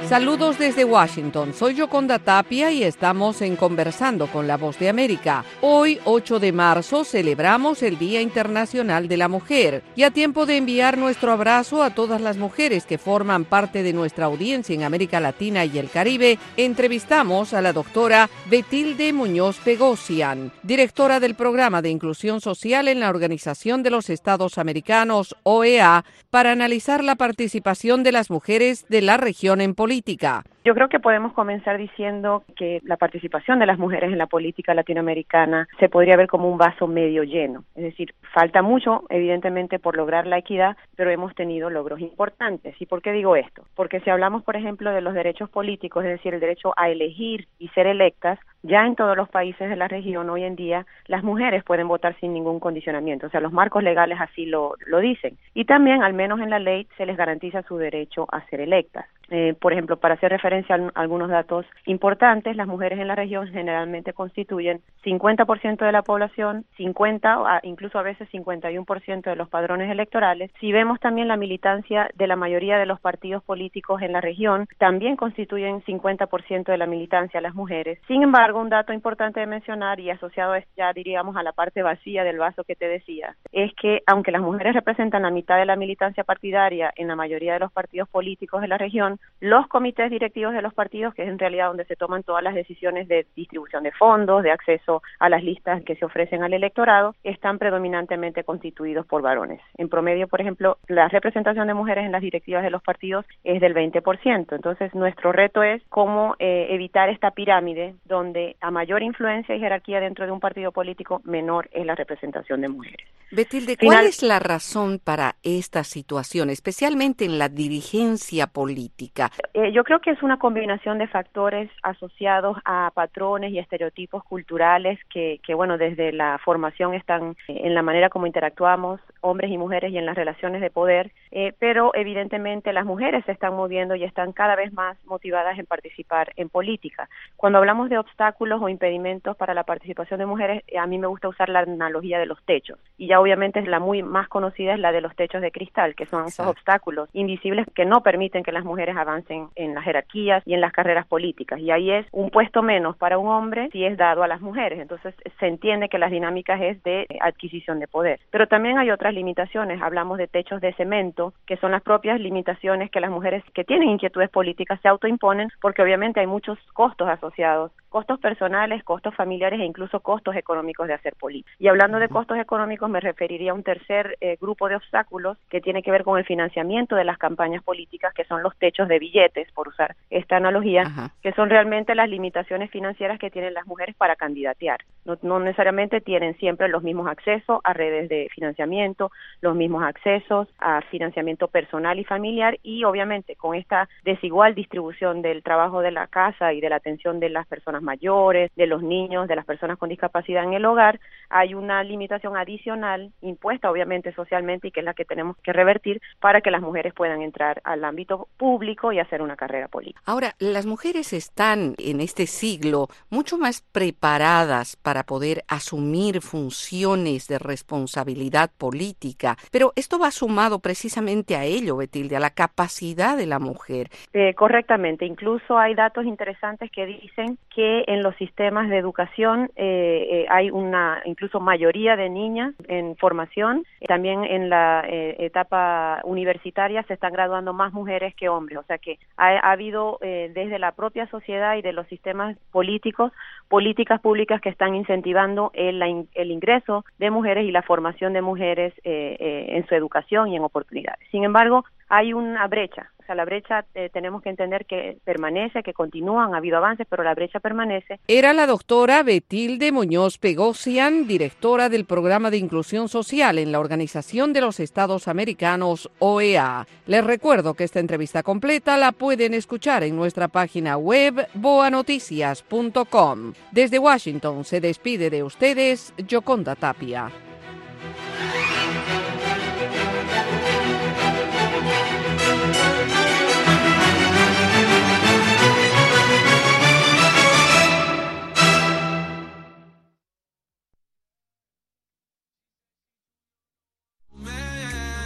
Saludos desde Washington, soy Yoconda Tapia y estamos en Conversando con la Voz de América. Hoy, 8 de marzo, celebramos el Día Internacional de la Mujer y a tiempo de enviar nuestro abrazo a todas las mujeres que forman parte de nuestra audiencia en América Latina y el Caribe, entrevistamos a la doctora Betilde Muñoz Pegosian, directora del Programa de Inclusión Social en la Organización de los Estados Americanos, OEA, para analizar la participación de las mujeres de la región en política. Yo creo que podemos comenzar diciendo que la participación de las mujeres en la política latinoamericana se podría ver como un vaso medio lleno. Es decir, falta mucho, evidentemente, por lograr la equidad, pero hemos tenido logros importantes. ¿Y por qué digo esto? Porque si hablamos, por ejemplo, de los derechos políticos, es decir, el derecho a elegir y ser electas, ya en todos los países de la región hoy en día las mujeres pueden votar sin ningún condicionamiento, o sea, los marcos legales así lo dicen. Y también, al menos en la ley, se les garantiza su derecho a ser electas. Por ejemplo, para hacer referencia a algunos datos importantes, las mujeres en la región generalmente constituyen 50% de la población, 50%, incluso a veces 51% de los padrones electorales. Si vemos también la militancia de la mayoría de los partidos políticos en la región, también constituyen 50% de la militancia las mujeres. Sin embargo, un dato importante de mencionar y asociado ya diríamos a la parte vacía del vaso que te decía, es que aunque las mujeres representan la mitad de la militancia partidaria en la mayoría de los partidos políticos de la región, los comités directivos de los partidos, que es en realidad donde se toman todas las decisiones de distribución de fondos, de acceso a las listas que se ofrecen al electorado, están predominantemente constituidos por varones. En promedio, por ejemplo, la representación de mujeres en las directivas de los partidos es del 20%. Entonces, nuestro reto es cómo evitar esta pirámide donde a mayor influencia y jerarquía dentro de un partido político, menor es la representación de mujeres. Betilde, ¿cuál es la razón para esta situación, especialmente en la dirigencia política? Yo creo que es una combinación de factores asociados a patrones y estereotipos culturales que bueno, desde la formación están en la manera como interactuamos hombres y mujeres y en las relaciones de poder, pero evidentemente las mujeres se están moviendo y están cada vez más motivadas en participar en política. Cuando hablamos de obstáculos o impedimentos para la participación de mujeres, a mí me gusta usar la analogía de los techos, y ya obviamente la muy más conocida es la de los techos de cristal, que son esos obstáculos invisibles que no permiten que las mujeres avancen en las jerarquías y en las carreras políticas, y ahí es un puesto menos para un hombre si es dado a las mujeres. Entonces se entiende que las dinámicas es de adquisición de poder, pero también hay otras limitaciones. Hablamos de techos de cemento, que son las propias limitaciones que las mujeres que tienen inquietudes políticas se autoimponen, porque obviamente hay muchos costos asociados, costos personales, costos familiares e incluso costos económicos de hacer política. Y hablando de costos económicos, me referiría a un tercer grupo de obstáculos que tiene que ver con el financiamiento de las campañas políticas, que son los techos de billetes, por usar esta analogía, que son realmente las limitaciones financieras que tienen las mujeres para candidatear. No necesariamente tienen siempre los mismos accesos a redes de financiamiento, los mismos accesos a financiamiento personal y familiar, y obviamente con esta desigual distribución del trabajo de la casa y de la atención de las personas mayores, de los niños, de las personas con discapacidad en el hogar, hay una limitación adicional impuesta obviamente socialmente y que es la que tenemos que revertir para que las mujeres puedan entrar al ámbito público y hacer una carrera política. Ahora, las mujeres están en este siglo mucho más preparadas para poder asumir funciones de responsabilidad política, pero esto va sumado precisamente a ello, Betilde, a la capacidad de la mujer. Correctamente, incluso hay datos interesantes que dicen que en los sistemas de educación hay una incluso mayoría de niñas en formación, también en la etapa universitaria se están graduando más mujeres que hombres, o sea que ha habido desde la propia sociedad y de los sistemas políticos, políticas públicas que están incentivando el ingreso de mujeres y la formación de mujeres en su educación y en oportunidades. Sin embargo, hay una brecha. O sea, la brecha tenemos que entender que permanece, que continúan, ha habido avances, pero la brecha permanece. Era la doctora Betilde Muñoz Pegosian, directora del Programa de Inclusión Social en la Organización de los Estados Americanos, OEA. Les recuerdo que esta entrevista completa la pueden escuchar en nuestra página web boanoticias.com. Desde Washington se despide de ustedes Yoconda Tapia.